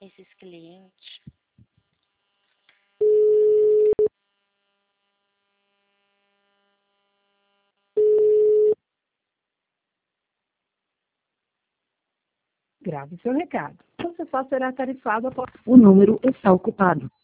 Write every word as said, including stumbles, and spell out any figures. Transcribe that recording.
esses clientes. Grave seu recado. Você só será tarifado após... O número está ocupado.